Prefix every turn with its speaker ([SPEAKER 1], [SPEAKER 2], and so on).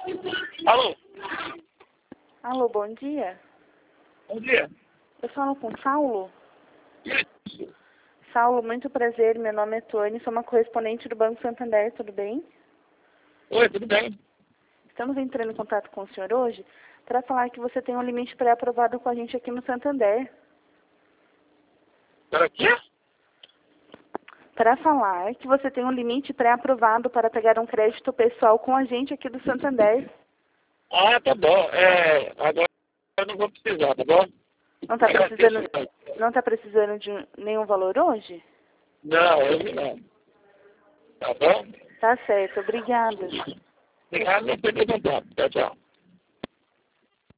[SPEAKER 1] Alô?
[SPEAKER 2] Alô, bom dia.
[SPEAKER 1] Bom dia.
[SPEAKER 2] Eu falo com Saulo.
[SPEAKER 1] Isso.
[SPEAKER 2] Saulo, muito prazer. Meu nome é Tony, sou uma correspondente do Banco Santander, tudo bem?
[SPEAKER 1] Oi, tudo bem?
[SPEAKER 2] Estamos entrando em contato com o senhor hoje para falar que você tem um limite pré-aprovado com a gente aqui no Santander.
[SPEAKER 1] Para quê?
[SPEAKER 2] Para falar que você tem um limite pré-aprovado para pegar um crédito pessoal com a gente aqui do Santander.
[SPEAKER 1] Ah, tá bom. Agora eu não vou precisar, tá bom?
[SPEAKER 2] Não tá precisando de nenhum valor hoje?
[SPEAKER 1] Não, hoje não. Tá bom?
[SPEAKER 2] Tá certo, obrigada.
[SPEAKER 1] Obrigado por ter perguntado. Tchau, tchau.